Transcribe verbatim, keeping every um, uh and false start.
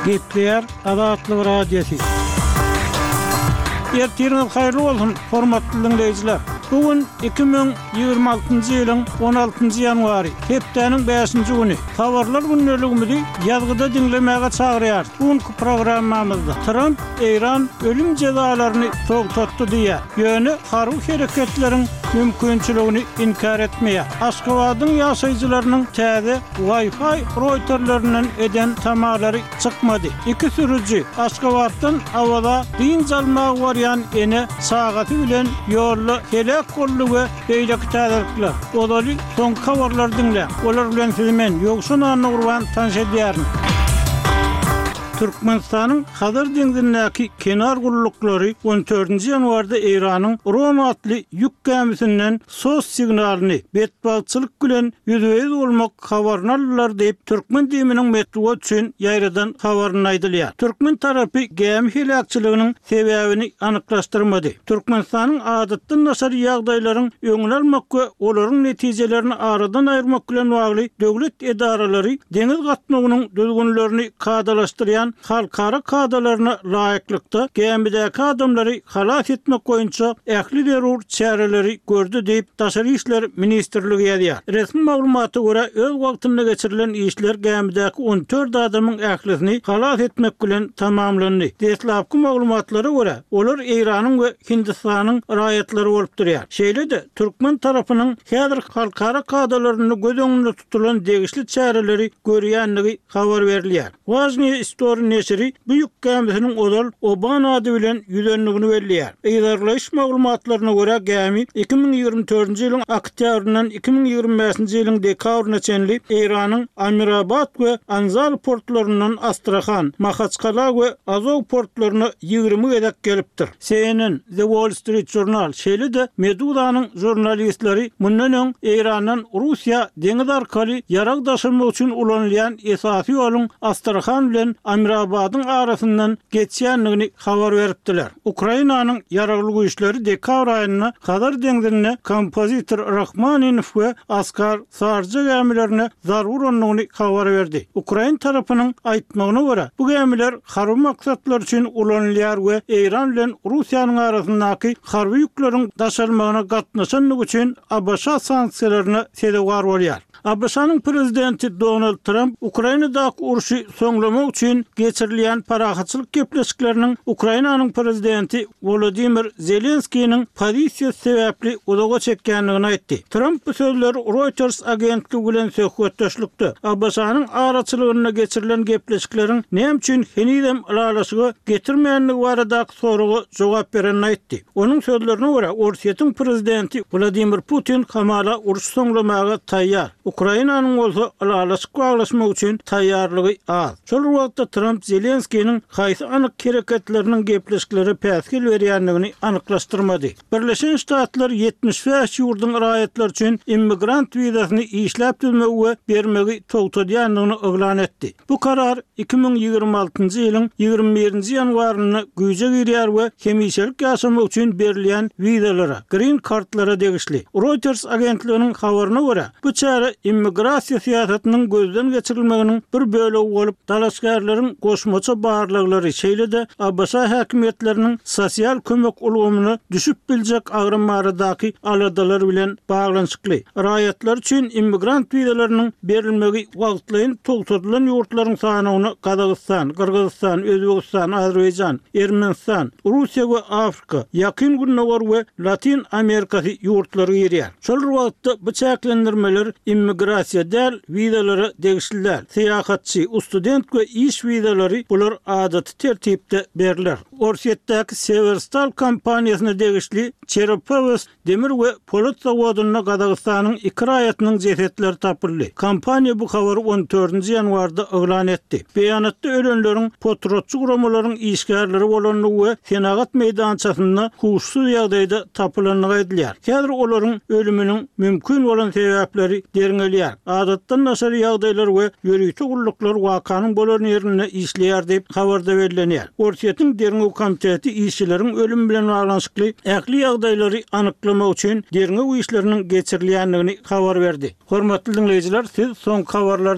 Gepler Adatlyk radiosu. Ertiriniz hayırlı olsun, hormatly dinleyijiler. Bugün iki bin ýygrimi altyncy ýylyň on altyncy ýanwary, hepdeniň beşinji güni. Habarlar günneligimizi ýazgyda dinlemäge çagyrýar. Bugünkü programmamyzda Trump Iran ölüm jezalaryny togtatdy diýär. Ýöne harby hereketleriň mümkinçiligini inkar etmeýär. Aşgabatyň ýaşaýjylarynyň täze Wi-Fi routerlerinden eden tamalary çykmady. İki sürüji Aşgabatdan awada diň jalmagy barýan ene sagaty bilen ýolly hele kolluga beýleki täzelikler. Olaly soň habarlar dinle. Olar bilen sizi men ýokşun anurwan tanşedýärin. Türkmenistanyň Hazar deňizindäki kenar gullukları on dördünji ýanwarda Iranyň Rom atly ýük gemisinden sos signalyny betbalçylyk bilen ýüzüýiz bolmak habaryny aldylar diýip türkmen diýiminiň metruwa üçin ýaýradan habaryny aýdylýar. Türkmen tarapy gemi helakçylygynyň sebäbini anyklaşdyrmady. Türkmenistanyň adatdan naşar ýagdaýlaryň öňüne almak we olaryň netijelerini aradan aýyrmak bilen bagly döwlet edaralary deňiz gatnagynyň düzgünlerini kadalaşdyrýan halkara kadalaryna laýyklykda gemidäki adamlary halas etmek boýunça ähli derur çäreleri gördü diýip Daşary işler ministrligi ýazýar. Resmi maglumaty görä öz wagtynda geçirilen işler gemidäki on dört adamyň ählisini halas etmek bilen tamamlandy. Deslapky maglumatlara görä olar Iranyň we Hindistanyň raýatlary bolup durýar. Şeýle-de Türkmen tarapynyň häzir halkara kadalaryny göz öňünde tutulan degişli çäreleri görýänligi habar berilýär. Wajny istor neşri büyük gemisinin odal Oban adı bilen yüzenligini belliýär. Eýdarlaş maglumatlaryna görä gemi iki bin ýygrimi dördünji ýylyň oktýabryndan iki bin ýygrimi beşinji ýylyň dekabryna çenli Iranyň Amirabad we Anzal portlaryndan Astrakhan, Makhatchkala we Azov portlaryna ýygrimi gedek gelipdir. C N N, The Wall Street Journal, şeýle-de Meduzanyň jurnalistleri mundan öň Irandan Russiýa deňiz arkaly ýarag daşyma üçin ulanylýan esasy ýoluň Astrakhan bilen Amirabadyň arasyndan geçýänligini habar beripdiler. Ukrainanyň ýaragly güýçleri dekabr aýyna Hazar deňizine kompozitor Rahmaninow we Askar Sarja gemilerine zarar uranlygyny habar berdi. Ukraina tarapynyň aýtmagyna görä, bu gemiler harby maksatlar üçin ulanylýar we Iran bilen Russiýanyň arasyndaky harby ýükleriň daşalmagyna gatnaşanlyk üçin A B S sanksiýalaryna sebäpkar bolýar. A B S-nyň prezidenti Donald Trump Ukrainadaky uruşy soňlamak üçin geçirilýän parahatçylyk gepleşikleriniň Ukrainanyň prezidenti Volodymyr Zelenskiýiň pozisiýasy sebäpli uzaga çekýänligini aýtdy. Trump bu sözleri Reuters agentligi bilen söhbetdeşlikde A B S-nyň araçylygyna geçirilen gepleşiklerin näme üçin henidem alalaşygy getirmeýänligi baradaky soraga jogap berenini aýtdy. Onuň sözlerine görä, Russiýanyň prezidenti Vladimir Putin hamala uruş soňlamaga taýýar. Ukrainanyň bolsa alalaşyk baglaşmak üçin taýýarlygy az. Şol wagtda Trump Zelenskiýiň haýsy anyk hereketleriniň gepleşikleri päsgil berýänligini anyklaşdyrmady. Birleşen Ştatlar ýetmiş beş ýurdyň raýatlar üçin immigrant wizasyny işläp düzmek we bermegi togtadýanlygyny oglan etdi. Bu karar iki bin ýygrimi altyncy ýylyň ýygrimi birinji ýanwaryny güýje girýär we hemişelik ýaşamak üçin berilýän wizalara, green cardlara degişli. Reuters agentliginiň habaryna görä, bu çäre immigrasiýa siýasatynyň gözden geçirilmeginiň bir bölegi bolup dalaşgarlaryň goşmaça barlyklary şeýle-de A B S häkimetleriniň sosial kömek ulgamyny düşüp biljek agramarydaky aladalar bilen baglanyşykly. Raýatlar üçin immigrant wizalarynyň berilmegi wagtlaryň togtadylan ýurtlaryň sanyny Kazakystan, Kyrgyzstan, Özbegistan, Azerbaýjan, Ermenistan, Russiýa we Afrika, ýakyn Günewar we Latin Amerikasy ýurtlary girýär. Şol wagtda bu çäklendirmeler immigrasiýa däl wizalara degişliler. Seýahatçy, student we iş wizalary bular adaty tertipde beriler. Orsiýetdäki Severstal kompaniýasyna degişli Çerepovets demir we polat zawadyna Kazakystanyň iki raýatynyň jesetleri tapyldy. Kompaniýa bu habary on dördünji ýanwarda oglan etdi. Beýanatda ölenleriň potrotçy guramalaryň işgärleri bolanlygy we senagat meýdançasynda huşsuz ýagdaýda tapylanlygy aýdylýar. Häzir olaryň ölüminiň mümkin bolan sebäpleri derňelýär. Adatdan naşar ýagdaýlar we ýörüýti gulluklar wakanyň bolan ýerine işleýär diýip habarda berilýär. Orsiýetiň derňe komiteti işçileriň ölüm bilen baglanyşykly ähli ýagdaýlary anyklamak üçin derňe işleriniň geçirilýänligini habar berdi. Hormatly dinleyijiler, siz soň habarlar